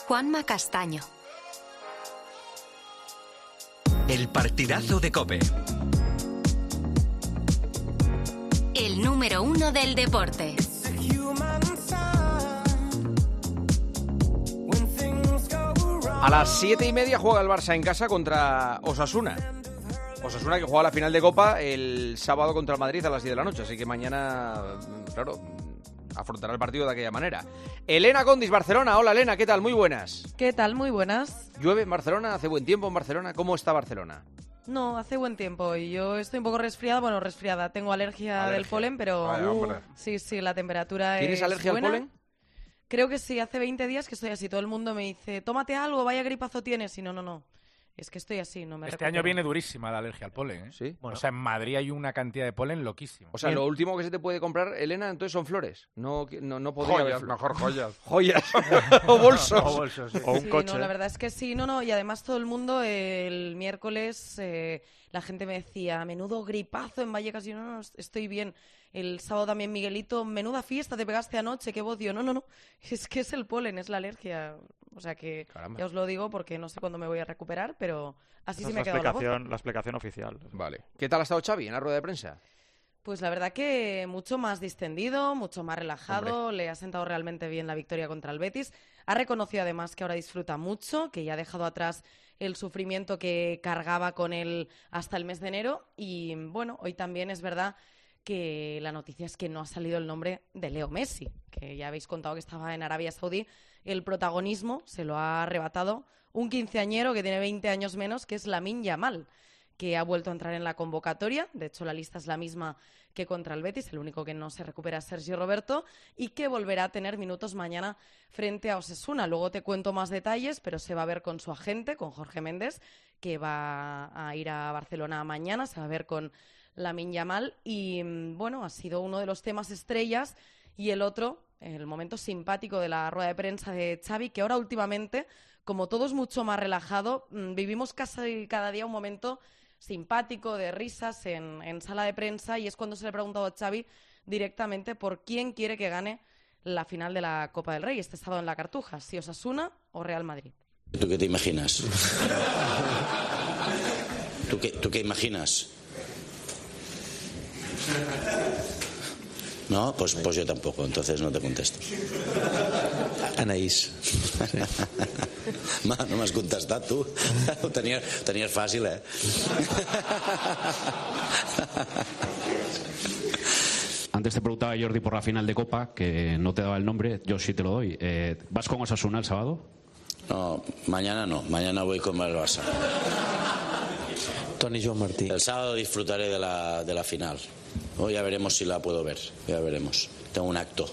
Juanma Castaño. El partidazo de COPE. El número 1 del deporte. A las 7:30 juega el Barça en casa contra Osasuna. Osasuna que juega la final de Copa el sábado contra el Madrid a las 10 de la noche. Así que mañana, claro, afrontará el partido de aquella manera. Elena Condis, Barcelona. Hola, Elena, ¿qué tal? Muy buenas. ¿Qué tal? Muy buenas. ¿Llueve en Barcelona? ¿Hace buen tiempo en Barcelona? ¿Cómo está Barcelona? No, hace buen tiempo y yo estoy un poco resfriada. Tengo alergia del polen, pero sí, la temperatura ¿Tienes alergia buena. al polen? Creo que sí, hace 20 días que estoy así. Todo el mundo me dice, tómate algo, vaya gripazo tienes. Y no. Es que estoy así, no me Este recupero. año viene durísima la alergia al polen, ¿eh? Sí. Bueno, o sea, en Madrid hay una cantidad de polen loquísima. O sea, lo último que se te puede comprar, Elena, entonces son flores. No podría haber Joyas, mejor joyas. joyas o bolsos. O bolsos, sí. O un Sí, coche. no, la verdad es que sí, no, y además todo el mundo el miércoles la gente me decía, menudo gripazo en Vallecas, y yo no, estoy bien. El sábado también Miguelito, menuda fiesta te pegaste anoche, qué voz. Yo, no, es que es el polen, es la alergia. O sea que Caramba. ya os lo digo porque no sé cuándo me voy a recuperar, pero así Esa sí es me ha quedado la voz. la explicación oficial. Vale. ¿Qué tal ha estado Xavi en la rueda de prensa? Pues la verdad que mucho más distendido, mucho más relajado, le ha sentado realmente bien la victoria contra el Betis. Ha reconocido además que ahora disfruta mucho, que ya ha dejado atrás el sufrimiento que cargaba con él hasta el mes de enero. Y bueno, hoy también es verdad que la noticia es que no ha salido el nombre de Leo Messi, que ya habéis contado que estaba en Arabia Saudí. El protagonismo se lo ha arrebatado un quinceañero que tiene 20 años menos, que es Lamine Yamal, que ha vuelto a entrar en la convocatoria. De hecho, la lista es la misma que contra el Betis. El único que no se recupera es Sergio Roberto y que volverá a tener minutos mañana frente a Osasuna. Luego te cuento más detalles, pero se va a ver con su agente, con Jorge Méndez, que va a ir a Barcelona mañana. Se va a ver con Lamine Yamal y, bueno, ha sido uno de los temas estrellas. Y el otro, el momento simpático de la rueda de prensa de Xavi, que ahora últimamente, como todo es mucho más relajado, vivimos casi cada día un momento simpático, de risas en sala de prensa, y es cuando se le ha preguntado a Xavi directamente por quién quiere que gane la final de la Copa del Rey este sábado en la Cartuja, si Osasuna o Real Madrid. ¿Tú qué te imaginas? ¿Tú qué imaginas? No, pues yo tampoco, entonces no te contesto. Anaïs. Sí. No m'has contestat, tu. Ho tenies fàcil, eh? Antes te preguntaba Jordi por la final de Copa, que no te daba el nombre, yo sí te lo doy. ¿Vas con Osasuna el sábado? No, mañana voy con el Barça. Toni Joan Martí. El sábado disfrutaré de la final. Hoy ya veremos si la puedo ver, ya veremos. Tengo un acto.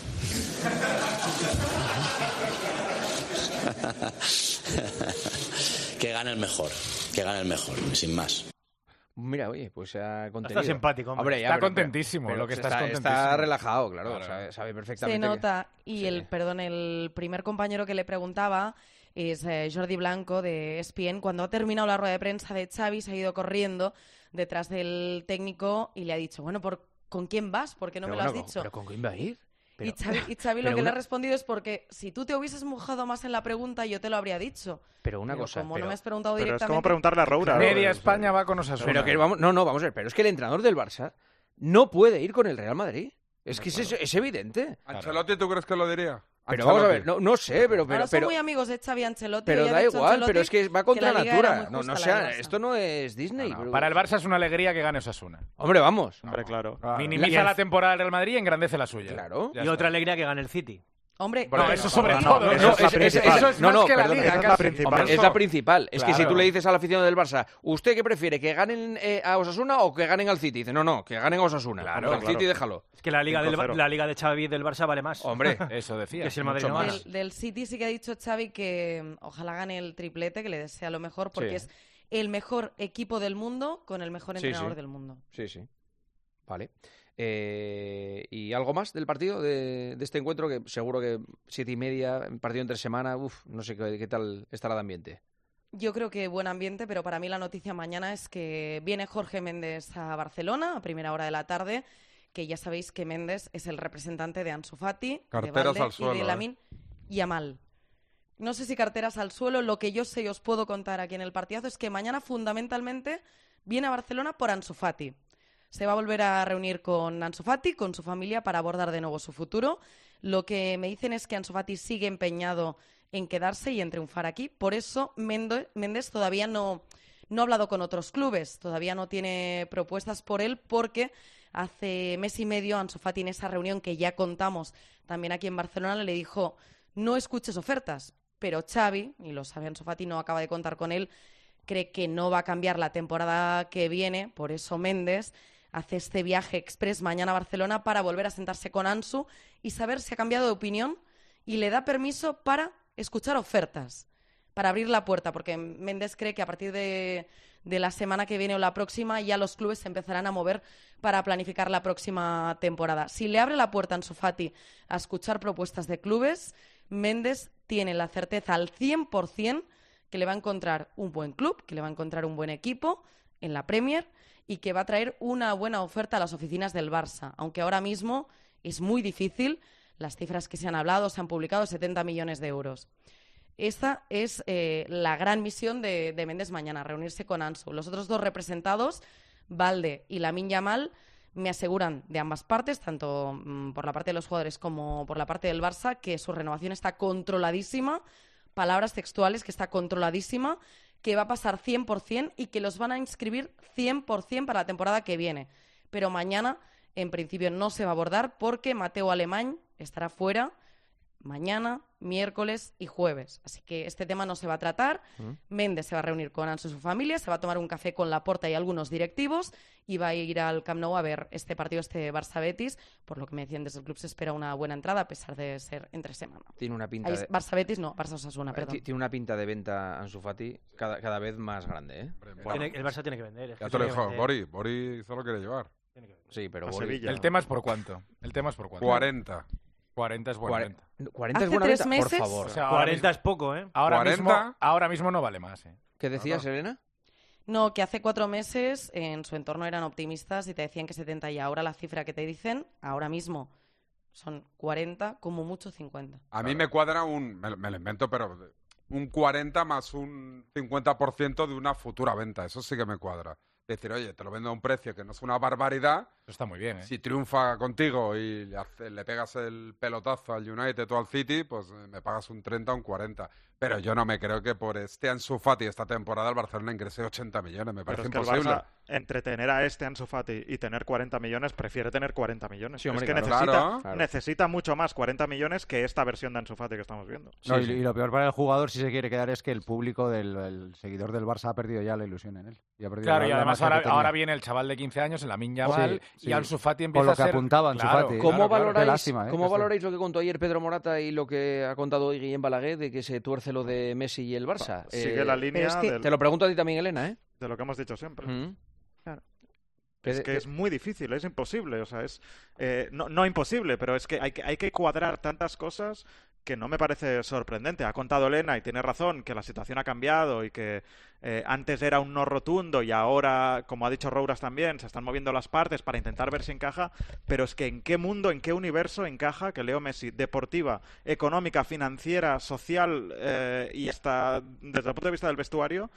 Que gane el mejor, sin más. Mira, oye, pues ha contenido. Está simpático, hombre. Está contentísimo, lo que está contentísimo. Está relajado, claro. Sabe perfectamente. Se nota. Que... Y sí. el primer compañero que le preguntaba es Jordi Blanco de ESPN. Cuando ha terminado la rueda de prensa de Xavi, se ha ido corriendo detrás del técnico y le ha dicho, bueno, ¿con quién vas? ¿Por qué no me lo has dicho? ¿Pero con quién va a ir? Y Xavi lo que le ha respondido es porque si tú te hubieses mojado más en la pregunta, yo te lo habría dicho. Pero una cosa... Como no me has preguntado pero directamente... es como preguntarle a Roura. Media España va con Osasuna. Pero que vamos a ver, pero es que el entrenador del Barça no puede ir con el Real Madrid. Es que es evidente. ¿Ancelotti tú crees que lo diría? Pero vamos a ver, no sé, pero... Ahora son muy amigos de Xavi Ancelotti. Pero da igual, pero es que va contra la natura. No sea, esto no es Disney. No. Pero... Para el Barça es una alegría que gane Osasuna. Hombre, vamos. Hombre, claro. Minimiza la temporada del Real Madrid y engrandece la suya. Claro. Y otra alegría que gane el City. Hombre, bueno, eso sobre todo. Eso es más que la liga. Es la principal. Es la principal. Es Claro. que si tú le dices al aficionado del Barça, ¿usted qué prefiere? ¿Que ganen a Osasuna o que ganen al City? Dice, no, que ganen a Osasuna. Claro, al City déjalo. Es que la liga de Xavi del Barça vale más. Hombre, eso decía. Que si el Madrid no gana. Del City sí que ha dicho Xavi que ojalá gane el triplete, que le desea lo mejor, porque es el mejor equipo del mundo con el mejor entrenador del mundo. Sí. Vale. ¿Y algo más del partido, de este encuentro? Que seguro que 7:30, partido entre semana, no sé qué tal estará de ambiente. Yo creo que buen ambiente, pero para mí la noticia mañana es que viene Jorge Méndez a Barcelona a primera hora de la tarde, que ya sabéis que Méndez es el representante de Ansu Fati, Carteras de Valde al suelo, y de Lamine Yamal. No sé si carteras al suelo. Lo que yo sé y os puedo contar aquí en el partidazo es que mañana fundamentalmente viene a Barcelona por Ansu Fati. Se va a volver a reunir con Ansu Fati, con su familia, para abordar de nuevo su futuro. Lo que me dicen es que Ansu Fati sigue empeñado en quedarse y en triunfar aquí. Por eso Méndez todavía no ha hablado con otros clubes, todavía no tiene propuestas por él, porque hace mes y medio Ansu Fati, en esa reunión que ya contamos también aquí en Barcelona, le dijo: no escuches ofertas. Pero Xavi, y lo sabe Ansu Fati, no acaba de contar con él, cree que no va a cambiar la temporada que viene. Por eso Méndez hace este viaje express mañana a Barcelona para volver a sentarse con Ansu y saber si ha cambiado de opinión y le da permiso para escuchar ofertas, para abrir la puerta, porque Méndez cree que a partir de la semana que viene o la próxima ya los clubes se empezarán a mover para planificar la próxima temporada. Si le abre la puerta a Ansu Fati a escuchar propuestas de clubes, Méndez tiene la certeza al 100% que le va a encontrar un buen club, que le va a encontrar un buen equipo en la Premier y que va a traer una buena oferta a las oficinas del Barça, aunque ahora mismo es muy difícil. Las cifras que se han hablado, se han publicado, 70 millones de euros. Esta es la gran misión de Méndez mañana, reunirse con Ansu. Los otros dos representados, Balde y Lamine Yamal, me aseguran de ambas partes, tanto por la parte de los jugadores como por la parte del Barça, que su renovación está controladísima, palabras textuales, que está controladísima, que va a pasar 100% y que los van a inscribir 100% para la temporada que viene. Pero mañana, en principio, no se va a abordar porque Mateu Alemany estará fuera mañana, miércoles y jueves. Así que este tema no se va a tratar. Méndez se va a reunir con Ansu y su familia, se va a tomar un café con Laporta y algunos directivos y va a ir al Camp Nou a ver este partido, este Barça-Betis. Por lo que me decían desde el club, se espera una buena entrada a pesar de ser entre semana. Tiene una pinta de... Barça-Betis, no, Barça-Osasuna, perdón. Tiene una pinta de venta Ansu Fati cada vez más grande, ¿eh? Bueno, el Barça tiene que vender. Ya te lo dijo Bori se lo quiere llevar. Sí, pero A Bori... Sevilla. El tema es por cuánto. 40. 40 es buena venta. 40 es Hace buena 3 venta, meses, por favor. O sea, 40 es poco, ¿eh? Ahora mismo no vale más, ¿eh? ¿Qué decías, Elena? No, que hace 4 meses en su entorno eran optimistas y te decían que 70 y ahora la cifra que te dicen, ahora mismo, son 40, como mucho 50. A mí me cuadra me lo invento, pero un 40 más un 50% de una futura venta. Eso sí que me cuadra. Decir, oye, te lo vendo a un precio que no es una barbaridad. Eso está muy bien, ¿eh? Si triunfa contigo y le pegas el pelotazo al United o al City, pues me pagas un 30 o un 40. Pero yo no me creo que por Ansu Fati esta temporada el Barcelona ingrese 80 millones. Me parece imposible. El Barça, entre tener a Ansu Fati y tener 40 millones, prefiere tener 40 millones. Sí, hombre, es que necesita mucho más 40 millones que esta versión de Ansu Fati que estamos viendo. No, sí. Y lo peor para el jugador, si se quiere quedar, es que el público el seguidor del Barça ha perdido ya la ilusión en él. Y claro, y además ahora viene el chaval de 15 años, el Lamine Yamal, y Ansu Fati empieza a ser... Con lo que apuntaba Ansu Fati. ¿Cómo valoráis lo que contó ayer Pedro Morata y lo que ha contado hoy Guillem Balaguer de que se tuerce lo de Messi y el Barça? Sigue la línea... Es que, te lo pregunto a ti también, Elena, ¿eh? De lo que hemos dicho siempre. Claro. Es que es muy difícil, es imposible. O sea, es no imposible, pero es que hay que cuadrar tantas cosas que no me parece sorprendente. Ha contado Elena, y tiene razón, que la situación ha cambiado y que antes era un no rotundo y ahora, como ha dicho Rouras también, se están moviendo las partes para intentar ver si encaja, pero es que ¿en qué mundo, en qué universo encaja que Leo Messi, deportiva, económica, financiera, social y hasta desde el punto de vista del vestuario,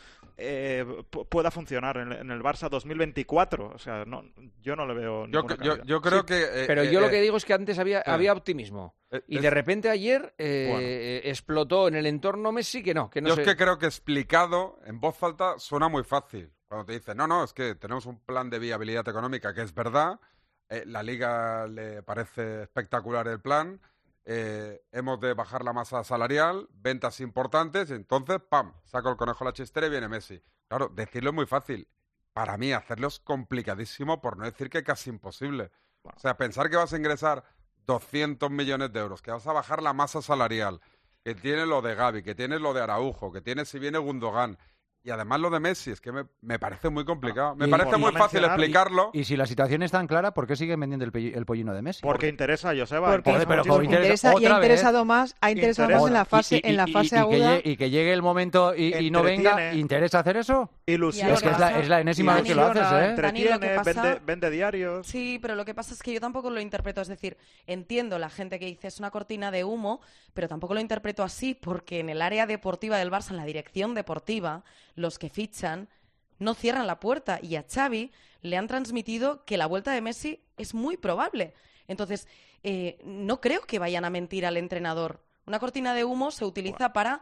pueda funcionar en el Barça 2024? O sea, yo no le veo ninguna cabida. Yo creo que... pero yo lo que digo es que antes había optimismo. Y de repente ayer explotó en el entorno Messi que no yo es que creo que explicado en voz alta suena muy fácil. Cuando te dicen, no, es que tenemos un plan de viabilidad económica, que es verdad, la Liga le parece espectacular el plan, hemos de bajar la masa salarial, ventas importantes, y entonces, ¡pam!, saco el conejo a la chistera y viene Messi. Claro, decirlo es muy fácil. Para mí, hacerlo es complicadísimo, por no decir que casi imposible. O sea, pensar que vas a ingresar 200 millones de euros, que vas a bajar la masa salarial, que tienes lo de Gavi, que tienes lo de Araujo, que tienes si viene Gundogan, Y además lo de Messi, es que me parece muy complicado. Me parece muy fácil explicarlo. Y si la situación es tan clara, ¿por qué siguen vendiendo el pollino de Messi? Porque interesa a Joseba. Porque interesa y ha interesado más en la fase aguda. Y que llegue el momento y no venga, ¿interesa hacer eso? Ilusiona. Es que es la enésima vez que lo haces, ¿eh? Entretiene, vende diarios. Sí, pero lo que pasa es que yo tampoco lo interpreto. Es decir, entiendo la gente que dice es una cortina de humo, pero tampoco lo interpreto así porque en el área deportiva del Barça, en la dirección deportiva, los que fichan no cierran la puerta y a Xavi le han transmitido que la vuelta de Messi es muy probable. Entonces, no creo que vayan a mentir al entrenador. Una cortina de humo se utiliza para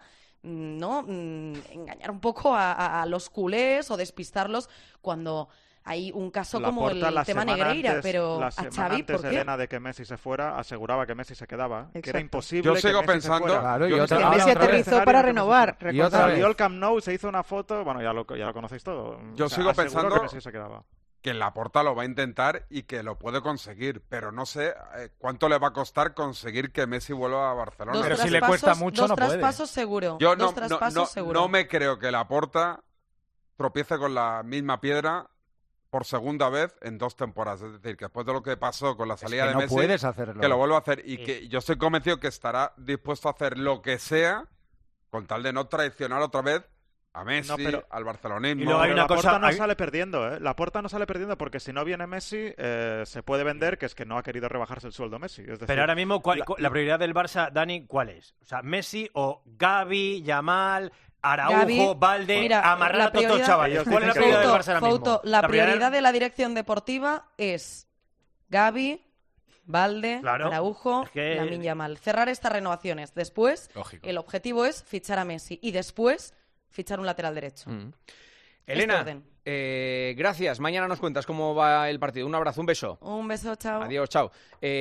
engañar un poco a los culés o despistarlos cuando hay un caso como el tema Negreira, pero a Xavi, ¿por qué? Elena, de que Messi se fuera, aseguraba que Messi se quedaba, que era imposible yo sigo que Messi pensando, se fuera. Claro, que Messi aterrizó para renovar. Salió el Camp Nou, se hizo una foto, bueno, ya lo conocéis todo. Yo sigo pensando que Messi se quedaba. Que Laporta lo va a intentar y que lo puede conseguir, pero no sé cuánto le va a costar conseguir que Messi vuelva a Barcelona. Pero si le cuesta mucho, no puede. Dos traspasos seguro. Yo no me creo que Laporta tropiece con la misma piedra por segunda vez en 2 temporadas. Es decir, que después de lo que pasó con la salida de Messi, puedes hacerlo. Que lo vuelva a hacer. Y que yo estoy convencido que estará dispuesto a hacer lo que sea con tal de no traicionar otra vez a Messi, al barcelonismo. Y luego hay una cosa, no sale perdiendo, ¿eh? Laporta no sale perdiendo porque si no viene Messi, se puede vender que es que no ha querido rebajarse el sueldo Messi. Es decir, pero ahora mismo, la prioridad del Barça, Dani, ¿cuál es? O sea, Messi o Gavi, Yamal, Araujo, Valde, amarrar a todos los chavales. ¿Cuál es la prioridad del Barça ahora mismo? La prioridad de la dirección deportiva es Gavi, Valde, Araujo, Lamine Yamal. Cerrar estas renovaciones. Después, el objetivo es fichar a Messi y después fichar un lateral derecho. Elena, gracias. Mañana nos cuentas cómo va el partido. Un abrazo, un beso. Un beso, chao. Adiós, chao.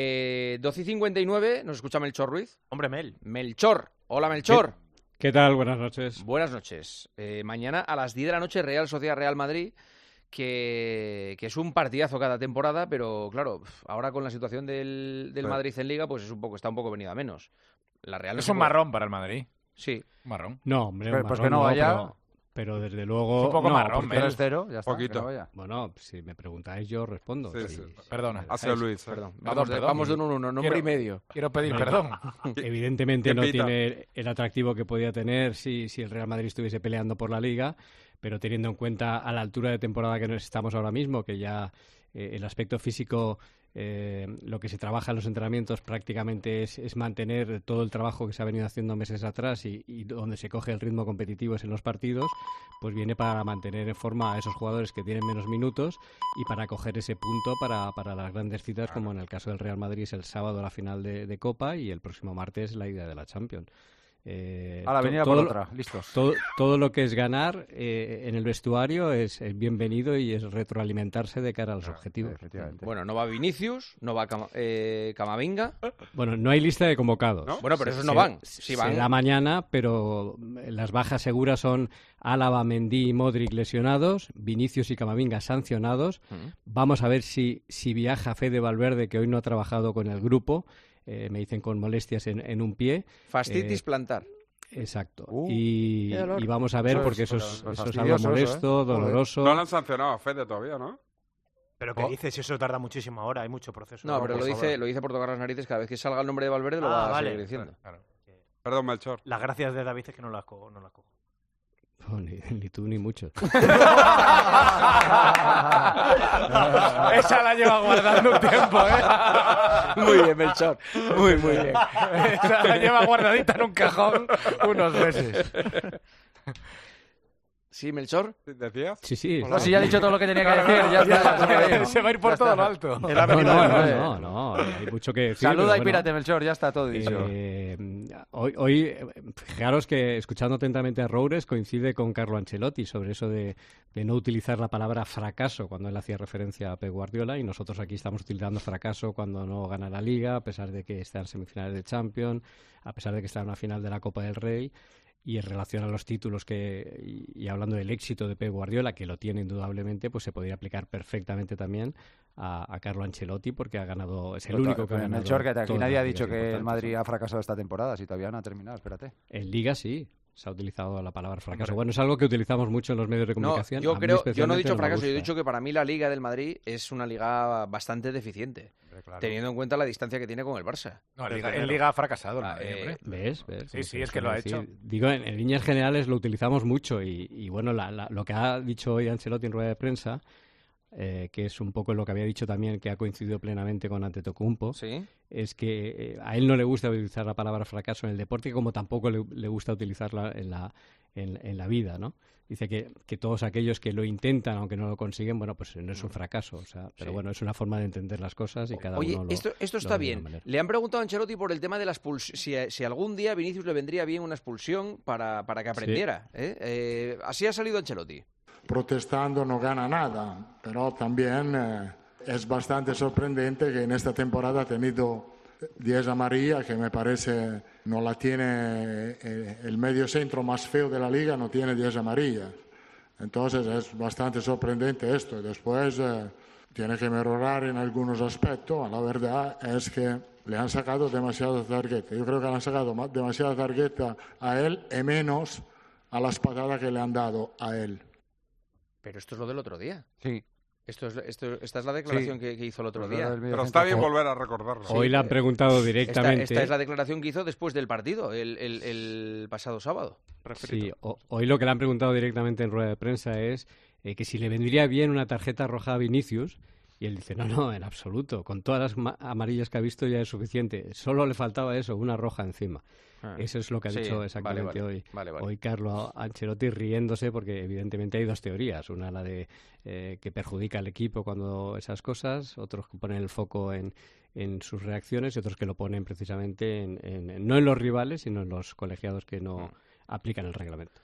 12:59, nos escucha Melchor Ruiz. Hombre, Melchor. Hola, Melchor. ¿Qué tal? Buenas noches. Buenas noches. Mañana a las 10 de la noche, Real Sociedad Real Madrid, que es un partidazo cada temporada, pero claro, ahora con la situación del Madrid en Liga, pues está un poco venido a menos. La Real es un marrón para el Madrid. Sí. Marrón. No, hombre, pues que no vaya. Pero desde luego... Un poco marrón, 3-0, ya está. Poquito. Que no vaya. Bueno, si me preguntáis yo respondo. Sí. Perdona. Ha sido Luis. Perdón. Vamos de 1-1, nombre y medio. Quiero pedir perdón. Evidentemente no tiene el atractivo que podía tener si el Real Madrid estuviese peleando por la Liga, pero teniendo en cuenta a la altura de temporada que nos estamos ahora mismo, que ya el aspecto físico... lo que se trabaja en los entrenamientos prácticamente es mantener todo el trabajo que se ha venido haciendo meses atrás y donde se coge el ritmo competitivo es en los partidos, pues viene para mantener en forma a esos jugadores que tienen menos minutos y para coger ese punto para las grandes citas, como en el caso del Real Madrid es el sábado la final de Copa y el próximo martes la ida de la Champions. Ahora venir a por otra, listos. Todo lo que es ganar en el vestuario es bienvenido y es retroalimentarse de cara a los objetivos. Bueno, no va Vinicius, no va Camavinga. Bueno, no hay lista de convocados. ¿No? Bueno, pero esos no van. Sí van. Será mañana, pero las bajas seguras son Álava, Mendy y Modric lesionados, Vinicius y Camavinga sancionados. Vamos a ver si viaja Fede Valverde, que hoy no ha trabajado con el grupo. Me dicen con molestias en un pie. Fascitis plantar. Exacto. Y vamos a ver, porque eso es algo molesto, doloroso. No lo han sancionado a Fede todavía, ¿no? Pero ¿qué dices? Eso tarda muchísimo ahora, hay mucho proceso. No, pero lo dice por tocar las narices. Cada vez que salga el nombre de Valverde lo va a seguir diciendo. Claro. Perdón, Melchor. Las gracias de David es que no las cojo. No, ni tú ni muchos. Esa la lleva guardando un tiempo, ¿eh? Muy bien, Melchor. Muy bien. Esa la lleva guardadita en un cajón unos meses. ¿Sí, Melchor? ¿Decías? Sí. No, si ya ha dicho todo lo que tenía que decir. Ya se va a ir por todo lo alto. No, hay mucho que decir. Saluda y pírate, Melchor, ya está todo dicho. Hoy, fijaros que, escuchando atentamente a Roures, coincide con Carlo Ancelotti sobre eso de no utilizar la palabra fracaso cuando él hacía referencia a Pep Guardiola, y nosotros aquí estamos utilizando fracaso cuando no gana la Liga, a pesar de que está en semifinales de Champions, a pesar de que está en una final de la Copa del Rey. Y en relación a los títulos y hablando del éxito de Pep Guardiola, que lo tiene indudablemente, pues se podría aplicar perfectamente también a Carlo Ancelotti, porque ha ganado, es el único que ha ganado. Melchor, que aquí nadie ha dicho que el Madrid ha fracasado esta temporada, si todavía no ha terminado, espérate. En Liga sí. se ha utilizado la palabra fracaso. Bueno, es algo que utilizamos mucho en los medios de comunicación. Yo no he dicho fracaso, yo he dicho que para mí la Liga del Madrid es una liga bastante deficiente, teniendo en cuenta la distancia que tiene con el Barça. No, en Liga ha fracasado. ¿Ves? Sí, es que lo ha hecho. Digo, en líneas generales lo utilizamos mucho y bueno, lo que ha dicho hoy Ancelotti en rueda de prensa, que es un poco lo que había dicho también, que ha coincidido plenamente con Antetokounmpo, ¿sí? Es que a él no le gusta utilizar la palabra fracaso en el deporte, como tampoco le gusta utilizarla en la vida, ¿no? Dice que todos aquellos que lo intentan, aunque no lo consiguen, bueno, pues no es un fracaso, o sea, pero bueno, es una forma de entender las cosas y cada uno lo... Esto está bien. Le han preguntado a Ancelotti por el tema de la expulsión, si algún día a Vinicius le vendría bien una expulsión para que aprendiera. ¿Sí? Así ha salido Ancelotti. Protestando no gana nada, pero también es bastante sorprendente que en esta temporada ha tenido 10 amarillas, que me parece no la tiene el medio centro más feo de la liga, no tiene 10 amarillas. Entonces es bastante sorprendente esto. Después tiene que mejorar en algunos aspectos. La verdad es que le han sacado demasiadas tarjetas. Yo creo que le han sacado demasiadas tarjetas a él y menos a las patadas que le han dado a él. Pero esto es lo del otro día. Sí. Esta es la declaración que hizo el otro día. Pero está bien volver a recordarlo. Hoy le han preguntado directamente. Esta es la declaración que hizo después del partido, el pasado sábado. Sí, hoy lo que le han preguntado directamente en rueda de prensa es que si le vendría bien una tarjeta roja a Vinicius. Y él dice, no, en absoluto. Con todas las amarillas que ha visto ya es suficiente. Solo le faltaba eso, una roja encima. Eso es lo que ha dicho exactamente hoy. Hoy Carlo Ancelotti riéndose porque evidentemente hay dos teorías. Una la de que perjudica al equipo cuando esas cosas, otros que ponen el foco en sus reacciones y otros que lo ponen precisamente no en los rivales, sino en los colegiados que no aplican el reglamento.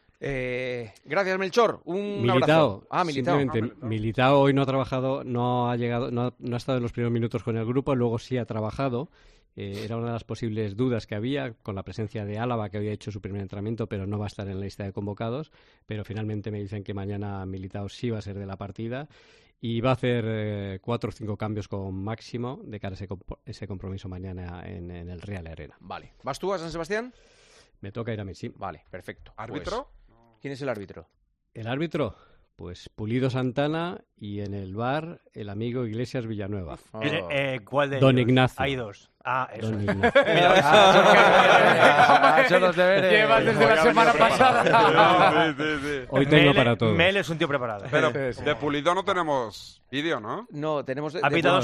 Gracias, Melchor. Un abrazo. Militao. Simplemente, Militao hoy no ha trabajado, no ha estado en los primeros minutos con el grupo, luego sí ha trabajado. Era una de las posibles dudas que había con la presencia de Álava, que había hecho su primer entrenamiento, pero no va a estar en la lista de convocados. Pero finalmente me dicen que mañana Militao sí va a ser de la partida y va a hacer 4 o 5 cambios con máximo de cara a ese compromiso mañana en el Real Arena. Vale. ¿Vas tú a San Sebastián? Me toca ir a mí, sí. Vale, perfecto. ¿Árbitro? ¿Quién es el árbitro? El árbitro, pues Pulido Santana y en el VAR el amigo Iglesias Villanueva. ¿Cuál de Don ellos? Ignacio. Hay dos. Eso. Don Ignacio. Llevas desde la semana pasada. Hoy tengo para todos. Mel es un tío preparado. Pero de Pulido no tenemos vídeo, ¿no? No, tenemos de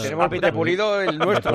Pulido el nuestro.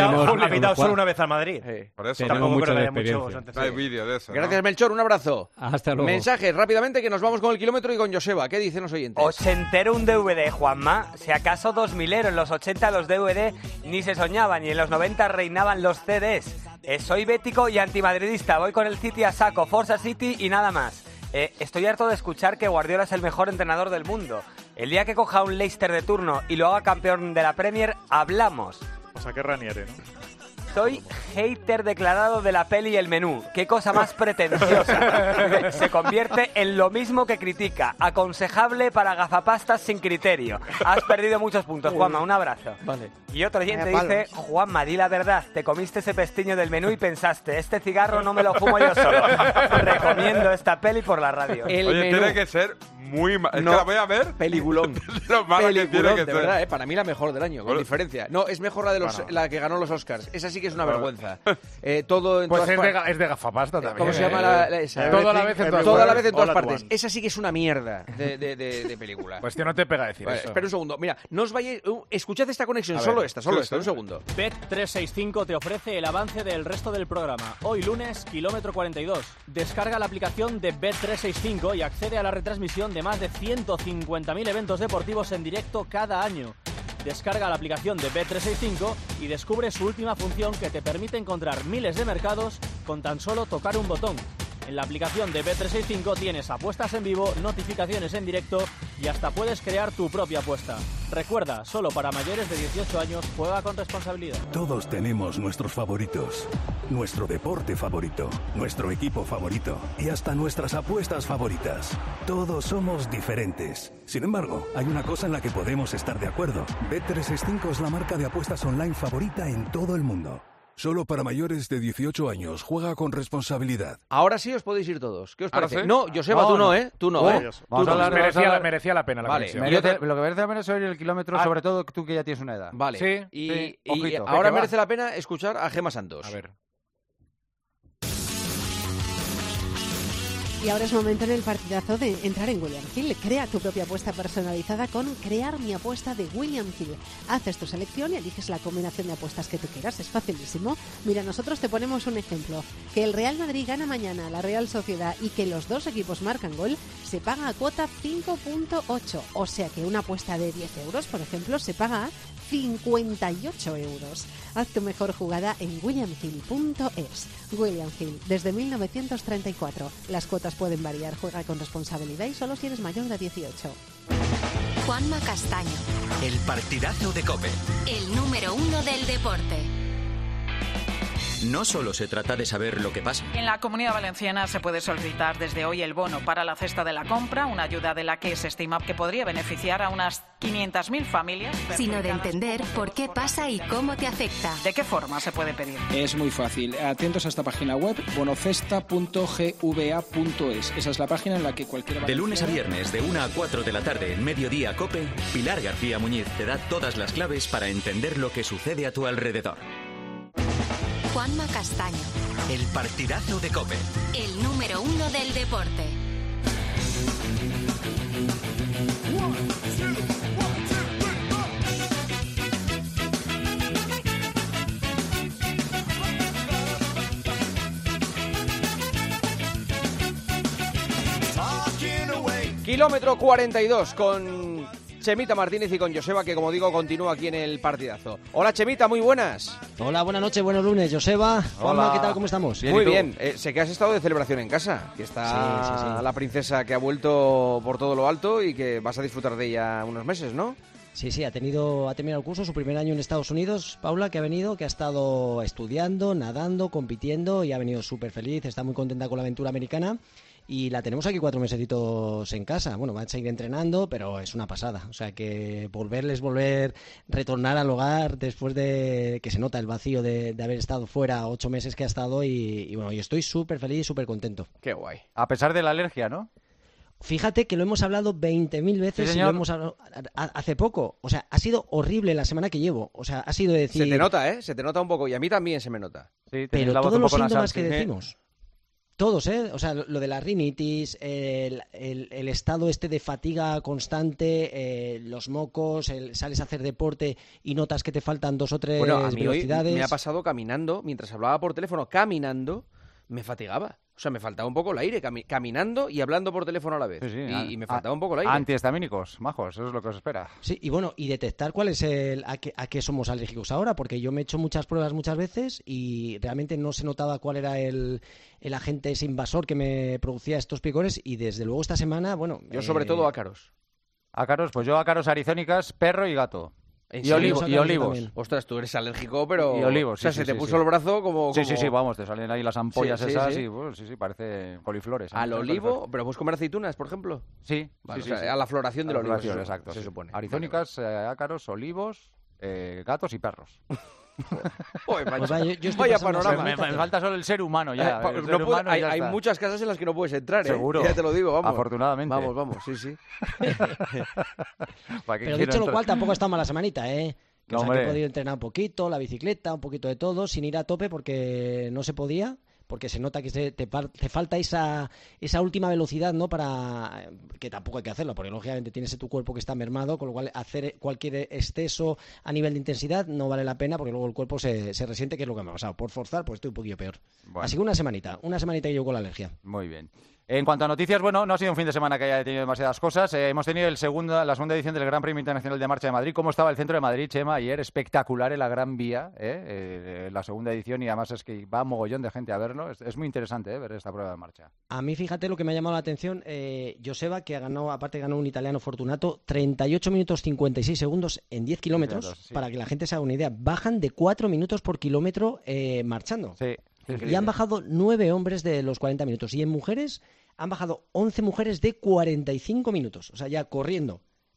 Ha pitado solo una vez al Madrid. Por eso tenemos mucha experiencia. No hay vídeo de eso. Gracias, Melchor. Un abrazo. Hasta luego. Mensajes rápidamente que nos vamos con el kilómetro y con Joseba. ¿Qué dicen los oyentes? Ochentero un DVD, Juanma. Si acaso 2000ero. En los 80 los DVD ni se soñaban y en los 90 reinaban los CDs. Soy bético y antimadridista. Voy con el City a saco, Forza City y nada más. Estoy harto de escuchar que Guardiola es el mejor entrenador del mundo. El día que coja un Leicester de turno y lo haga campeón de la Premier, hablamos. O sea, que Ranieri, ¿no? Soy hater declarado de la peli y el menú. Qué cosa más pretenciosa. Se convierte en lo mismo que critica. Aconsejable para gafapastas sin criterio. Has perdido muchos puntos, Juanma. Un abrazo. Vale. Y otro oyente dice, Juanma, di la verdad. Te comiste ese pestiño del menú y pensaste, este cigarro no me lo fumo yo solo. Recomiendo esta peli por la radio. Oye, tiene que ser muy mal. Es que la voy a ver. Peliculón. Lo malo que tiene que de ser. Verdad, para mí la mejor del año, con diferencia. No, es mejor la que ganó los Oscars. Esa sí que es una vergüenza. Todo en pues todas es de gafapasta también. ¿Cómo se llama esa? Toda la vez en todas partes. Esa sí que es una mierda de película. Pues que no te pega decir eso. Espera un segundo. Mira, no os vayáis... Escuchad esta conexión, solo esta, un segundo. Bet365 te ofrece el avance del resto del programa. Hoy lunes, kilómetro 42. Descarga la aplicación de Bet365 y accede a la retransmisión de más de 150.000 eventos deportivos en directo cada año. Descarga la aplicación de Bet365 y descubre su última función que te permite encontrar miles de mercados con tan solo tocar un botón. En la aplicación de Bet365 tienes apuestas en vivo, notificaciones en directo y hasta puedes crear tu propia apuesta. Recuerda, solo para mayores de 18 años, juega con responsabilidad. Todos tenemos nuestros favoritos, nuestro deporte favorito, nuestro equipo favorito y hasta nuestras apuestas favoritas. Todos somos diferentes. Sin embargo, hay una cosa en la que podemos estar de acuerdo. Bet365 es la marca de apuestas online favorita en todo el mundo. Solo para mayores de 18 años. Juega con responsabilidad. Ahora sí os podéis ir todos. ¿Qué os parece? ¿Sí? No, Joseba, tú no, ¿eh? Tú no, ¿eh? Vamos a hablar, merecía la pena la conexión. Lo que merece la pena es oír el kilómetro, sobre todo tú que ya tienes una edad. Vale. Sí, y ojito. ahora merece la pena escuchar a Gemma Santos. A ver. Y ahora es momento en el partidazo de entrar en William Hill. Crea tu propia apuesta personalizada con Crear mi apuesta de William Hill. Haces tu selección y eliges la combinación de apuestas que tú quieras. Es facilísimo. Mira, nosotros te ponemos un ejemplo. Que el Real Madrid gana mañana a la Real Sociedad y que los dos equipos marcan gol, se paga a cuota 5.8. O sea que una apuesta de 10 euros, por ejemplo, se paga a 58 euros. Haz tu mejor jugada en williamhill.es. William Hill, desde 1934. Las cuotas pueden variar. Juega con responsabilidad y solo si eres mayor de 18. Juanma Castaño, El partidazo de COPE. el número 1 del deporte. No solo se trata de saber lo que pasa. En la Comunidad Valenciana se puede solicitar desde hoy el bono para la cesta de la compra, una ayuda de la que se estima que podría beneficiar a unas 500.000 familias. Sino de entender por qué pasa y cómo te afecta. ¿De qué forma se puede pedir? Es muy fácil. Atentos a esta página web, bonocesta.gva.es. Esa es la página en la que cualquiera... De lunes a viernes, de 1 a 4 de la tarde, en Mediodía COPE, Pilar García Muñiz te da todas las claves para entender lo que sucede a tu alrededor. Juanma Castaño, El partidazo de COPE. el número 1 del deporte. Kilómetro 42 con Chemita Martínez y con Joseba, que como digo continúa aquí en el partidazo. Hola Chemita, muy buenas. Hola, buenas noches, buenos lunes, Joseba. Juanma, ¿qué tal? ¿Cómo estamos? Muy bien. Sé que has estado de celebración en casa, que está Sí. la princesa que ha vuelto por todo lo alto y que vas a disfrutar de ella unos meses, ¿no? Sí, ha terminado el curso, su primer año en Estados Unidos, Paula, que ha venido, que ha estado estudiando, nadando, compitiendo y ha venido súper feliz, está muy contenta con la aventura americana. Y la tenemos aquí 4 mesecitos en casa. Bueno, va a seguir entrenando, pero es una pasada. O sea, que retornar al hogar después de que se nota el vacío de haber estado fuera 8 meses que ha estado. Y bueno, yo estoy súper feliz y súper contento. Qué guay. A pesar de la alergia, ¿no? Fíjate que lo hemos hablado 20.000 veces Sí, y lo hemos hablado hace poco. O sea, ha sido horrible la semana que llevo. O sea, ha sido decir... Se te nota, ¿eh? Se te nota un poco y a mí también se me nota. Sí, pero todos los síntomas que decimos... Todos, ¿eh? O sea, lo de la rinitis, el estado de fatiga constante, los mocos, sales a hacer deporte y notas que te faltan 2 o 3 velocidades. Hoy me ha pasado caminando, mientras hablaba por teléfono, caminando, me fatigaba. O sea, me faltaba un poco el aire, caminando y hablando por teléfono a la vez. Sí, y me faltaba un poco el aire. Antihistamínicos, majos, eso es lo que os espera. Sí, y bueno, y detectar cuál es a qué somos alérgicos ahora, porque yo me he hecho muchas pruebas muchas veces y realmente no se notaba cuál era el agente ese invasor que me producía estos picores y desde luego esta semana, bueno... Yo sobre todo ácaros. Ácaros, pues yo ácaros arizónicas, perro y gato. Y olivos. Ostras, tú eres alérgico, pero... Y olivos, O sea, se te puso el brazo como... Sí, vamos, te salen ahí las ampollas esas sí. y bueno, sí, parece coliflores. ¿Al olivo? ¿Pero puedes comer aceitunas, por ejemplo? Sí. Vale, sí. A la floración del olivo. Exacto. Se supone. Arizónicas, ácaros, olivos, gatos y perros. Vaya panorama. Me falta solo el ser humano ya. Hay muchas casas en las que no puedes entrar, ¿eh? Seguro. Ya te lo digo, vamos. Afortunadamente. Vamos, sí. Pero dicho lo cual, tampoco ha estado mala semanita, ¿eh? Que, no, o sea, que he podido entrenar un poquito, la bicicleta, un poquito de todo, sin ir a tope porque no se podía, porque se nota que te falta esa última velocidad, ¿no? Para que tampoco hay que hacerlo, porque lógicamente tienes tu cuerpo que está mermado, con lo cual hacer cualquier exceso a nivel de intensidad no vale la pena, porque luego el cuerpo se resiente, que es lo que me ha pasado. Por forzar, pues estoy un poquillo peor. Bueno. Así que una semanita que llevo con la alergia. Muy bien. En cuanto a noticias, bueno, no ha sido un fin de semana que haya tenido demasiadas cosas. Hemos tenido la segunda edición del Gran Premio Internacional de Marcha de Madrid. ¿Cómo estaba el centro de Madrid, Chema? Ayer espectacular en la Gran Vía, la segunda edición, y además es que va mogollón de gente a verlo. Es muy interesante ver esta prueba de marcha. A mí, fíjate lo que me ha llamado la atención, Joseba, que ganó un italiano Fortunato, 38 minutos 56 segundos en 10 kilómetros, sí. Para que la gente se haga una idea. Bajan de 4 minutos por kilómetro marchando. Sí. Y han bajado 9 hombres de los 40 minutos. Y en mujeres han bajado 11 mujeres de 45 minutos. O sea, ya corriendo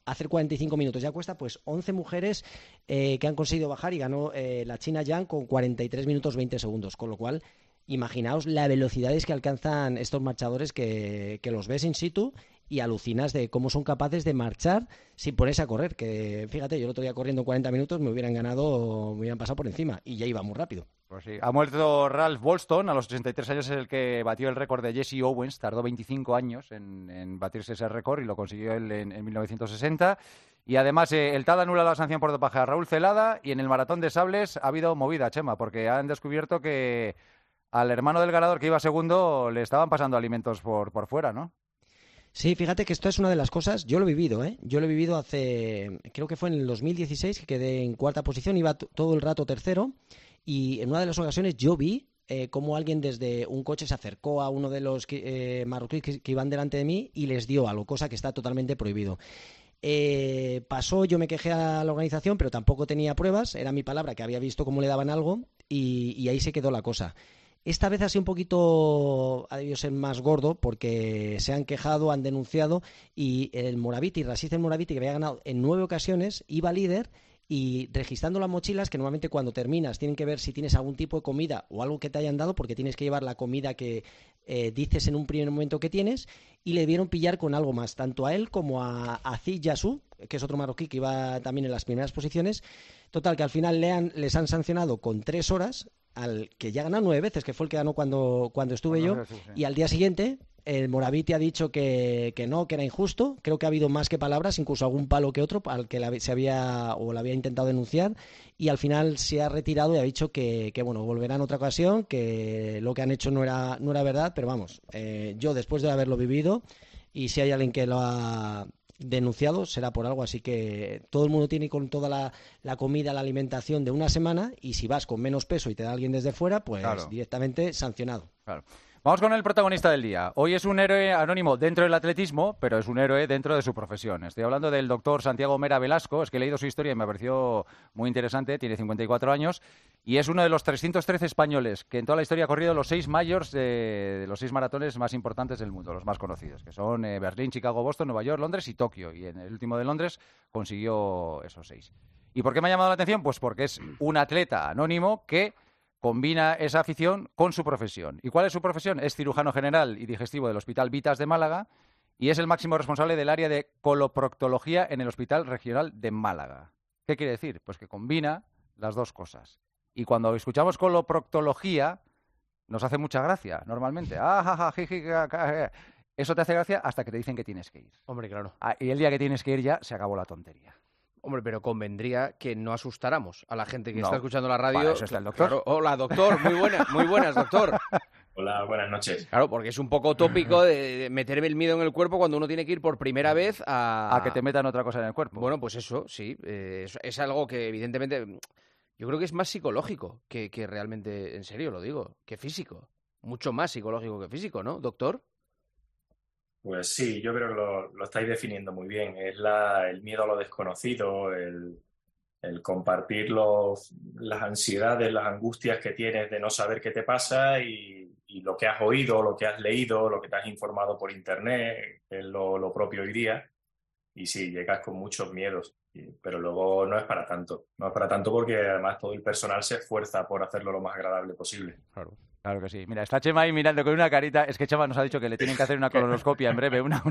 hacer 45 minutos ya cuesta, pues 11 mujeres que han conseguido bajar y ganó la China Yang con 43 minutos 20 segundos, con lo cual imaginaos la velocidades que alcanzan estos marchadores que los ves in situ y alucinas de cómo son capaces de marchar sin ponerse a correr, que fíjate, yo el otro día corriendo 40 minutos me hubieran ganado, me hubieran pasado por encima y ya iba muy rápido. Pues sí. Ha muerto Ralph Walston, a los 83 años es el que batió el récord de Jesse Owens, tardó 25 años en batirse ese récord y lo consiguió él en 1960. Y además el TAD anula la sanción por dopaje a Raúl Celada y en el maratón de sables ha habido movida, Chema, porque han descubierto que al hermano del ganador que iba segundo le estaban pasando alimentos por fuera, ¿no? Sí, fíjate que esto es una de las cosas, yo lo he vivido, yo lo he vivido creo que fue en el 2016, que quedé en cuarta posición, iba todo el rato tercero, y en una de las ocasiones yo vi cómo alguien desde un coche se acercó a uno de los marroquíes que iban delante de mí y les dio algo, cosa que está totalmente prohibido. Pasó, yo me quejé a la organización, pero tampoco tenía pruebas, era mi palabra que había visto cómo le daban algo y ahí se quedó la cosa. Esta vez ha sido un poquito, ha debido ser más gordo porque se han quejado, han denunciado y el Moraviti, Rashid El Moraviti, que había ganado en 9 ocasiones, iba líder y registrando las mochilas, que normalmente cuando terminas tienen que ver si tienes algún tipo de comida o algo que te hayan dado, porque tienes que llevar la comida que dices en un primer momento que tienes, y le debieron pillar con algo más, tanto a él como a Aziz Yassou, que es otro marroquí que iba también en las primeras posiciones. Total, que al final les han sancionado con 3 horas al que ya ganó 9 veces, que fue el que ganó cuando estuve yo, sí. Y al día siguiente el Moraviti ha dicho que no, que era injusto. Creo que ha habido más que palabras, incluso algún palo que otro al que le había intentado denunciar, y al final se ha retirado y ha dicho que bueno, volverá en otra ocasión, que lo que han hecho no era verdad, pero vamos, yo después de haberlo vivido, y si hay alguien que lo ha denunciado será por algo, así que todo el mundo tiene con toda la comida, la alimentación de una semana, y si vas con menos peso y te da alguien desde fuera, pues claro, directamente sancionado. Claro. Vamos con el protagonista del día. Hoy es un héroe anónimo dentro del atletismo, pero es un héroe dentro de su profesión. Estoy hablando del doctor Santiago Mera Velasco. Es que he leído su historia y me pareció muy interesante. Tiene 54 años y es uno de los 313 españoles que en toda la historia ha corrido los 6 majors de los 6 maratones más importantes del mundo, los más conocidos, que son Berlín, Chicago, Boston, Nueva York, Londres y Tokio. Y en el último de Londres consiguió esos 6. ¿Y por qué me ha llamado la atención? Pues porque es un atleta anónimo que combina esa afición con su profesión. ¿Y cuál es su profesión? Es cirujano general y digestivo del Hospital Vitas de Málaga y es el máximo responsable del área de coloproctología en el Hospital Regional de Málaga. ¿Qué quiere decir? Pues que combina las dos cosas. Y cuando escuchamos coloproctología nos hace mucha gracia, normalmente. Eso te hace gracia hasta que te dicen que tienes que ir. Hombre, claro. Y el día que tienes que ir ya se acabó la tontería. Hombre, pero convendría que no asustáramos a la gente que está escuchando la radio. Para eso está el doctor. Claro. Hola, doctor. Muy buenas, doctor. Hola, buenas noches. Claro, porque es un poco tópico de meterme el miedo en el cuerpo cuando uno tiene que ir por primera vez a que te metan otra cosa en el cuerpo. Bueno, pues eso, sí. Es algo que evidentemente yo creo que es más psicológico que realmente, en serio lo digo, que físico. Mucho más psicológico que físico, ¿no, doctor? Pues sí, yo creo que lo estáis definiendo muy bien. Es el miedo a lo desconocido, el compartir las ansiedades, las angustias que tienes de no saber qué te pasa y lo que has oído, lo que has leído, lo que te has informado por internet, es lo propio hoy día. Y sí, llegas con muchos miedos, pero luego no es para tanto. No es para tanto porque además todo el personal se esfuerza por hacerlo lo más agradable posible. Claro que sí. Mira, está Chema ahí mirando con una carita. Es que Chema nos ha dicho que le tienen que hacer una colonoscopia en breve, una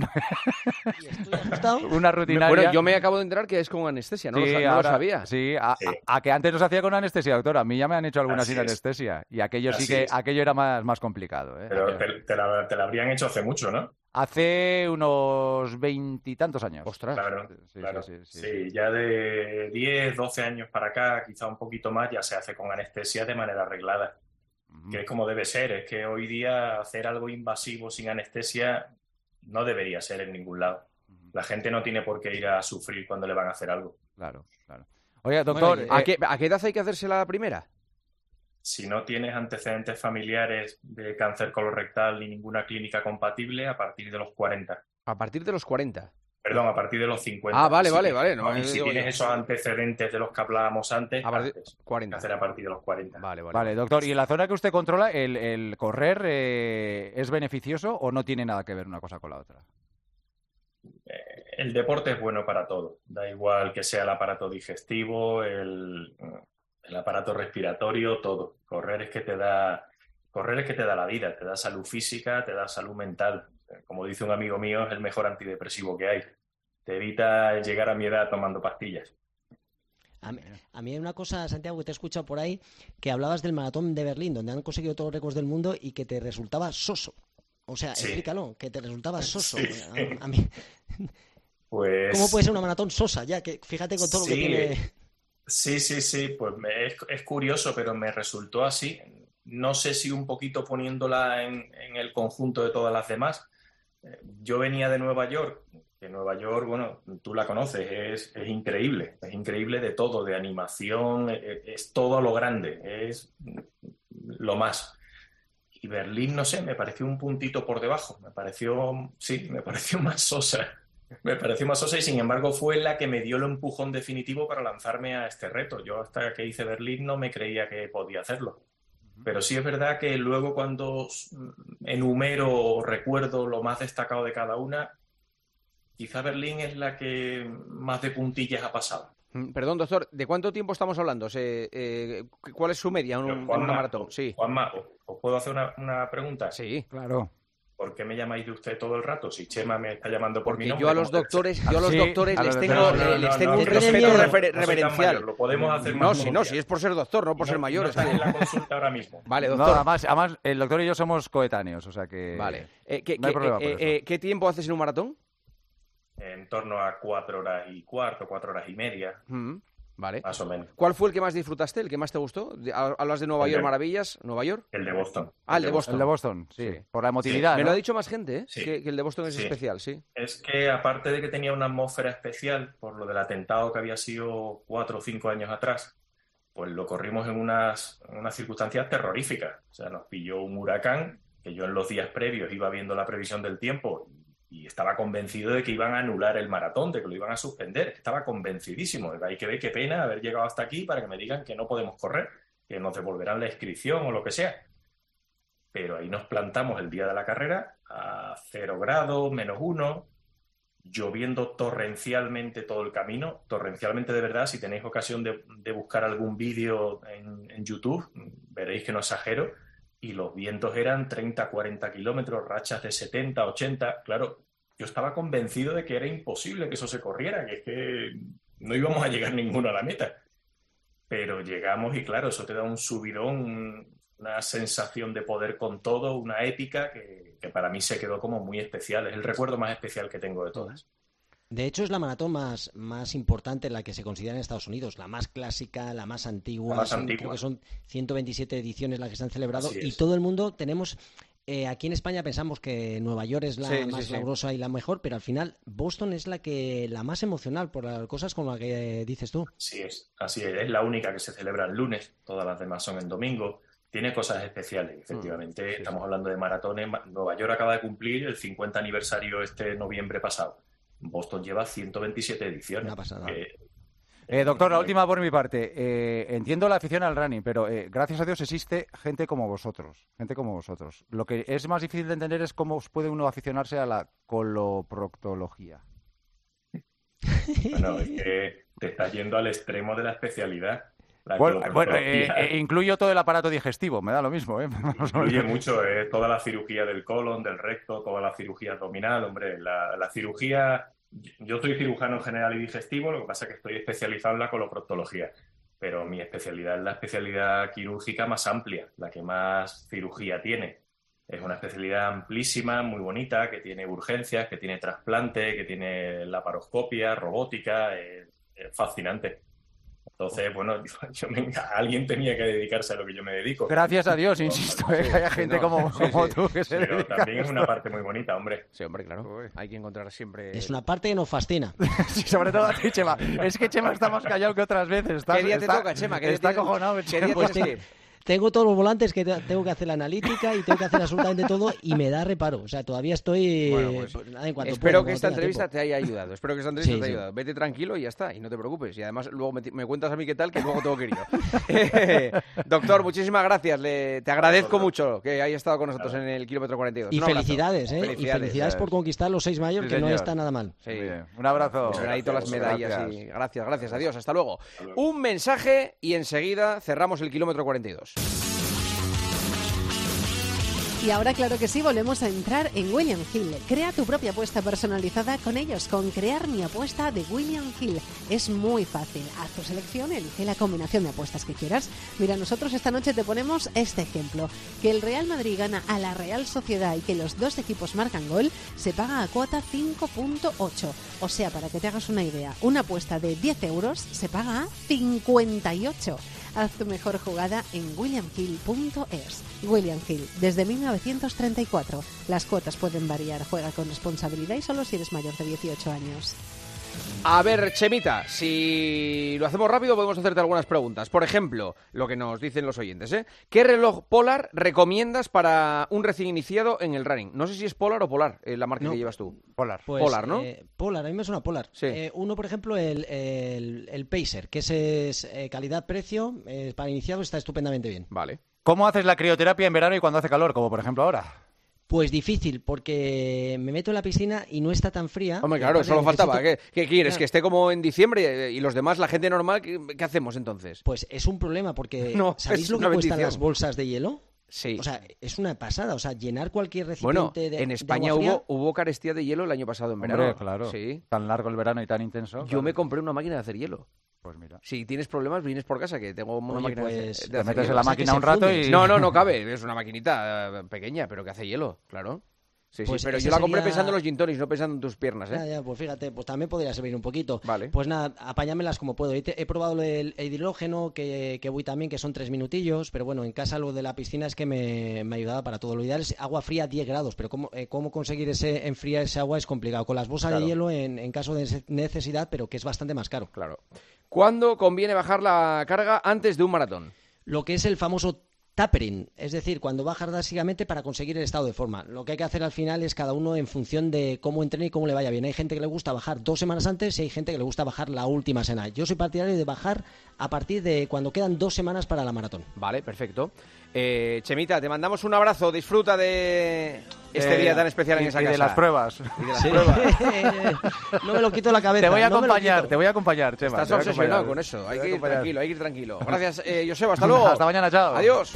rutinaria. Bueno, yo me acabo de enterar que es con anestesia, no, sí, no lo sabía. Sí, a que antes nos hacía con anestesia, doctor. A mí ya me han hecho algunas sin anestesia. Y aquello aquello era más complicado. Pero te la habrían hecho hace mucho, ¿no? Hace unos 20 y tantos años. Ostras. Claro. Sí, ya de 10, 12 años para acá, quizá un poquito más, ya se hace con anestesia de manera arreglada. Que es como debe ser. Es que hoy día hacer algo invasivo sin anestesia no debería ser en ningún lado. La gente no tiene por qué ir a sufrir cuando le van a hacer algo. Claro. Oye, doctor, bueno, ¿a qué edad hay que hacerse la primera? Si no tienes antecedentes familiares de cáncer colorectal ni ninguna clínica compatible, a partir de los 40. ¿A partir de los 40? Perdón, a partir de los 50. Ah, vale. No, y si tienes esos antecedentes de los que hablábamos antes, a partir de 40. Hacer a partir de los 40. Vale, doctor. ¿Y en la zona que usted controla, el correr es beneficioso o no tiene nada que ver una cosa con la otra? el deporte es bueno para todo. Da igual que sea el aparato digestivo, el aparato respiratorio, todo. Correr es que te da la vida, te da salud física, te da salud mental. Como dice un amigo mío, es el mejor antidepresivo que hay. Te evita llegar a mi edad tomando pastillas. A mí hay una cosa, Santiago, que te he escuchado por ahí, que hablabas del maratón de Berlín, donde han conseguido todos los récords del mundo y que te resultaba soso. O sea, sí. Explícalo, que te resultaba soso. Sí. A mí... Pues... ¿Cómo puede ser una maratón sosa? Ya que fíjate con todo lo que tiene... Sí. Pues es curioso, pero me resultó así. No sé si un poquito poniéndola en el conjunto de todas las demás. Yo venía de Nueva York, que Nueva York, bueno, tú la conoces, es increíble de todo, de animación, es todo a lo grande, es lo más. Y Berlín, no sé, me pareció un puntito por debajo, me pareció más sosa. Me pareció más sosa y sin embargo fue la que me dio el empujón definitivo para lanzarme a este reto. Yo hasta que hice Berlín no me creía que podía hacerlo. Pero sí es verdad que luego cuando enumero o recuerdo lo más destacado de cada una, quizá Berlín es la que más de puntillas ha pasado. Perdón, doctor, ¿de cuánto tiempo estamos hablando? ¿Cuál es su media en una maratón? Sí. Juanma, ¿os puedo hacer una pregunta? Sí, claro. ¿Por qué me llamáis de usted todo el rato? Si Chema me está llamando por mi nombre. Yo a los doctores les tengo un respeto reverencial. Lo podemos hacer más. Si es por ser doctor, no por ser mayor. No está en la consulta ahora mismo. Vale, doctor. No, además, el doctor y yo somos coetáneos, o sea que vale. No hay problema por eso. ¿Qué tiempo haces en un maratón? En torno a 4 horas y cuarto, 4 horas y media. Vale. Más o menos. ¿Cuál fue el que más disfrutaste, el que más te gustó? ¿Hablas de Nueva York, maravillas? ¿Nueva York? El de Boston. El de Boston. El de Boston, sí. Por la emotividad, Me ¿no? lo ha dicho más gente, ¿eh? Sí. Que el de Boston es especial, sí. Es que aparte de que tenía una atmósfera especial por lo del atentado que había sido 4 o 5 años atrás, pues lo corrimos en unas circunstancias terroríficas. O sea, nos pilló un huracán, que yo en los días previos iba viendo la previsión del tiempo y estaba convencido de que iban a anular el maratón, de que lo iban a suspender. Estaba convencidísimo. Hay que ver qué pena haber llegado hasta aquí para que me digan que no podemos correr, que nos devolverán la inscripción o lo que sea. Pero ahí nos plantamos el día de la carrera a 0 grados, -1, lloviendo torrencialmente todo el camino. Torrencialmente de verdad, si tenéis ocasión de buscar algún vídeo en YouTube, veréis que no exagero. Y los vientos eran 30, 40 kilómetros, rachas de 70, 80. Claro, yo estaba convencido de que era imposible que eso se corriera, que es que no íbamos a llegar ninguno a la meta. Pero llegamos y claro, eso te da un subidón, una sensación de poder con todo, una épica que para mí se quedó como muy especial. Es el recuerdo más especial que tengo de todas. De hecho, es la maratón más importante, la que se considera en Estados Unidos, la más clásica, la más antigua. Creo que son 127 ediciones las que se han celebrado y todo el mundo tenemos... aquí en España pensamos que Nueva York es la más laburosa y la mejor, pero al final Boston es la más emocional por las cosas como la que dices tú. Así es la única que se celebra el lunes, todas las demás son en domingo. Tiene cosas especiales, efectivamente. Estamos hablando de maratones. Nueva York acaba de cumplir el 50 aniversario este noviembre pasado. Boston lleva 127 ediciones. Una pasada. Doctor, la última por mi parte. Entiendo la afición al running, pero gracias a Dios existe gente como vosotros. Lo que es más difícil de entender es cómo puede uno aficionarse a la coloproctología. Bueno, es que te estás yendo al extremo de la especialidad. Bueno, incluyo todo el aparato digestivo, me da lo mismo. Incluye mucho, toda la cirugía del colon, del recto, toda la cirugía abdominal. Hombre, la cirugía... Yo soy cirujano general y digestivo, lo que pasa es que estoy especializado en la coloproctología, pero mi especialidad es la especialidad quirúrgica más amplia, la que más cirugía tiene. Es una especialidad amplísima, muy bonita, que tiene urgencias, que tiene trasplante, que tiene laparoscopia, robótica, es fascinante. Entonces, bueno, alguien tenía que dedicarse a lo que yo me dedico. Gracias a Dios, insisto, que haya gente como tú que se dedica. Pero también es una parte muy bonita, hombre. Sí, hombre, claro. Hay que encontrar siempre... Es una parte que nos fascina. Sí, sobre todo a ti, Chema. Es que Chema está más callado que otras veces. ¿Qué día te toca, Chema? Está acojonado. Tengo todos los volantes que tengo que hacer la analítica y tengo que hacer absolutamente todo y me da reparo. O sea, todavía estoy... espero que esta entrevista te haya ayudado. Vete tranquilo y ya está, y no te preocupes. Y además luego me cuentas a mí qué tal, que luego tengo que ir yo. Doctor, muchísimas gracias. Te agradezco mucho que haya estado con nosotros en el kilómetro 42. Y felicidades, ¿eh? Y felicidades por conquistar los 6 mayores, que no está nada mal. Sí. Un abrazo. Las medallas. Gracias. Adiós. Hasta luego. Un mensaje y enseguida cerramos el kilómetro 42. Y ahora, claro que sí, volvemos a entrar en William Hill. Crea tu propia apuesta personalizada con ellos, con Crear mi apuesta de William Hill. Es muy fácil. Haz tu selección, elige la combinación de apuestas que quieras. Mira, nosotros esta noche te ponemos este ejemplo. Que el Real Madrid gana a la Real Sociedad y que los dos equipos marcan gol, se paga a cuota 5.8. O sea, para que te hagas una idea, una apuesta de 10 euros se paga a 58. Haz tu mejor jugada en williamhill.es. William Hill, desde 1934. Las cuotas pueden variar. Juega con responsabilidad y solo si eres mayor de 18 años. A ver, Chemita, si lo hacemos rápido podemos hacerte algunas preguntas. Por ejemplo, lo que nos dicen los oyentes, ¿eh? ¿Qué reloj Polar recomiendas para un recién iniciado en el running? No sé si es Polar o Polar, la marca que llevas tú. Polar. Pues, Polar, ¿no? Polar, a mí me suena Polar. Sí. Uno, por ejemplo, el Pacer, que es calidad-precio, para iniciados está estupendamente bien. Vale. ¿Cómo haces la crioterapia en verano y cuando hace calor, como por ejemplo ahora? Pues difícil, porque me meto en la piscina y no está tan fría. Hombre, claro, solo faltaba. ¿Qué quieres? Claro. ¿Que esté como en diciembre y los demás, la gente normal, qué hacemos entonces? Pues es un problema, porque ¿sabéis lo que cuestan las bolsas de hielo? Sí. O sea, es una pasada. O sea, llenar cualquier recipiente en España hubo carestía de hielo el año pasado en verano. Hombre, claro. Sí. Tan largo el verano y tan intenso. Yo me compré una máquina de hacer hielo. Pues mira. Si tienes problemas, vienes por casa, que tengo una máquina de hacer te metes en la máquina un rato y... No cabe. Es una maquinita pequeña, pero que hace hielo, claro. Sí, pues pero yo la compré pensando en los gin tonics, no pensando en tus piernas, ¿eh? Ya, pues fíjate, pues también podría servir un poquito. Vale. Pues nada, apáñamelas como puedo. He probado el hidrógeno, que voy también, que son 3 minutillos, pero bueno, en casa lo de la piscina es que me ayudaba para todo. Lo ideal es agua fría a 10 grados, pero cómo conseguir enfriar ese agua es complicado. Con las bolsas de hielo en caso de necesidad, pero que es bastante más caro. Claro. ¿Cuándo conviene bajar la carga antes de un maratón? Lo que es el famoso tapering, es decir, cuando bajas drásticamente para conseguir el estado de forma. Lo que hay que hacer al final es cada uno en función de cómo entrene y cómo le vaya bien. Hay gente que le gusta bajar 2 semanas antes y hay gente que le gusta bajar la última semana. Yo soy partidario de bajar a partir de cuando quedan 2 semanas para la maratón. Vale, perfecto. Chemita, te mandamos un abrazo. Disfruta de este día tan especial en esa casa. Y de las pruebas. No me lo quito de la cabeza. Te voy a acompañar, Chema. Estás obsesionado con eso. Hay que ir tranquilo. Gracias, Joseba. Hasta luego. Hasta mañana, chao. Adiós.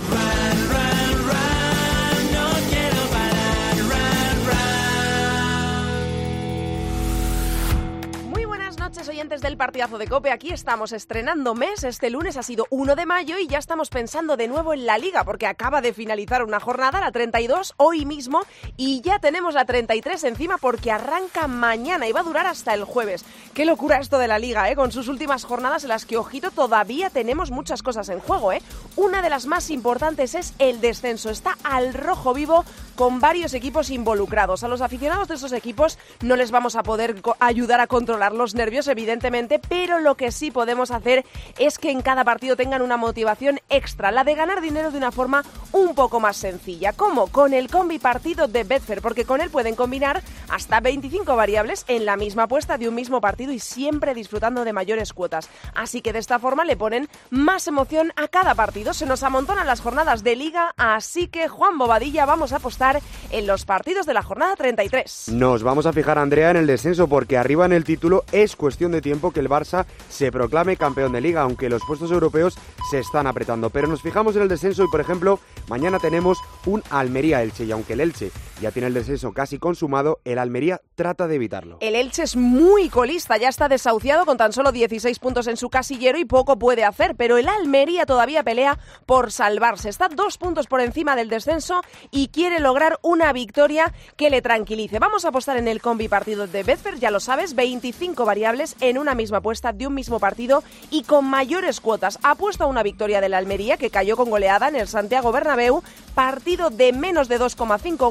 Oyentes del partidazo de COPE, aquí estamos estrenando mes. Este lunes ha sido 1 de mayo y ya estamos pensando de nuevo en la Liga, porque acaba de finalizar una jornada, la 32, hoy mismo, y ya tenemos la 33 encima porque arranca mañana y va a durar hasta el jueves. Qué locura esto de la Liga, con sus últimas jornadas en las que, ojito, todavía tenemos muchas cosas en juego, Una de las más importantes es el descenso. Está al rojo vivo con varios equipos involucrados. A los aficionados de esos equipos no les vamos a poder ayudar a controlar los nervios, evidentemente, pero lo que sí podemos hacer es que en cada partido tengan una motivación extra, la de ganar dinero de una forma un poco más sencilla. ¿Cómo? Con el combi partido de Betfair, porque con él pueden combinar hasta 25 variables en la misma apuesta de un mismo partido y siempre disfrutando de mayores cuotas. Así que de esta forma le ponen más emoción a cada partido. Se nos amontonan las jornadas de Liga, así que Juan Bobadilla, vamos a apostar en los partidos de la jornada 33. Nos vamos a fijar, Andrea, en el descenso, porque arriba en el título es cuestión de tiempo que el Barça se proclame campeón de Liga, aunque los puestos europeos se están apretando. Pero nos fijamos en el descenso y, por ejemplo, mañana tenemos un Almería-Elche, y aunque el Elche ya tiene el descenso casi consumado, el Almería trata de evitarlo. El Elche es muy colista, ya está desahuciado con tan solo 16 puntos en su casillero y poco puede hacer, pero el Almería todavía pelea por salvarse. Está 2 puntos por encima del descenso y quiere lograr una victoria que le tranquilice. Vamos a apostar en el combi partido de Betfair, ya lo sabes, 25 variables en una misma apuesta de un mismo partido y con mayores cuotas. Apuesto a una victoria del Almería, que cayó con goleada en el Santiago Bernabéu, partido de menos de 2,5 goles y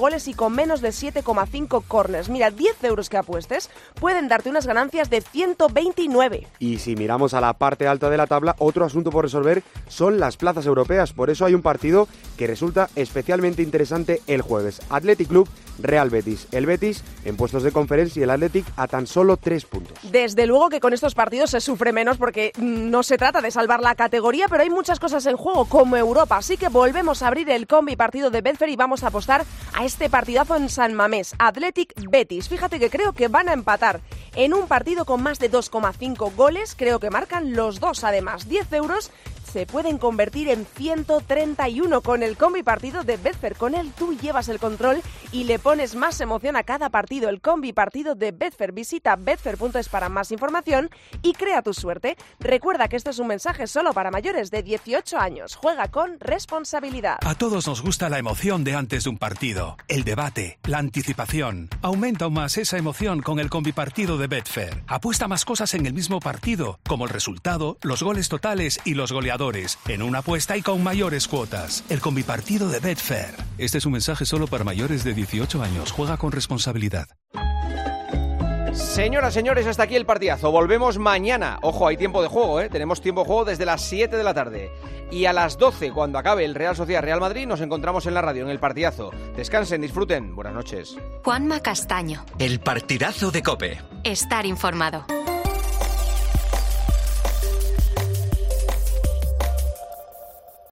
con menos de 7,5 corners. Mira, 10 euros que apuestes pueden darte unas ganancias de 129. Y si miramos a la parte alta de la tabla, otro asunto por resolver son las plazas europeas. Por eso hay un partido que resulta especialmente interesante el jueves. Athletic Club, Real Betis. El Betis en puestos de conferencia y el Athletic a tan solo 3 puntos. Desde luego que con estos partidos se sufre menos porque no se trata de salvar la categoría, pero hay muchas cosas en juego como Europa. Así que volvemos a abrir el combi partido de Betfair y vamos a apostar a este partidazo en San Mamés. Athletic Betis. Fíjate que creo que van a empatar en un partido con más de 2,5 goles. Creo que marcan los dos. Además, 10 euros se pueden convertir en 131 con el combi partido de Betfair. Con él tú llevas el control y le pones más emoción a cada partido. El combi partido de Betfair. Visita betfair.es para más información y crea tu suerte. Recuerda que este es un mensaje solo para mayores de 18 años. Juega con responsabilidad. A todos nos gusta la emoción de antes de un partido, el debate, la anticipación. Aumenta aún más esa emoción con el combi partido de Betfair. Apuesta más cosas en el mismo partido, como el resultado, los goles totales y los goleadores, en una apuesta y con mayores cuotas. El combipartido de Betfair. Este es un mensaje solo para mayores de 18 años. Juega con responsabilidad. Señoras, señores, hasta aquí el partidazo. Volvemos mañana. Ojo, hay tiempo de juego, ¿eh? Tenemos tiempo de juego desde las 7 de la tarde. Y a las 12, cuando acabe el Real Sociedad-Real Madrid, nos encontramos en la radio, en el partidazo. Descansen, disfruten. Buenas noches. Juanma Castaño. El partidazo de COPE. Estar informado.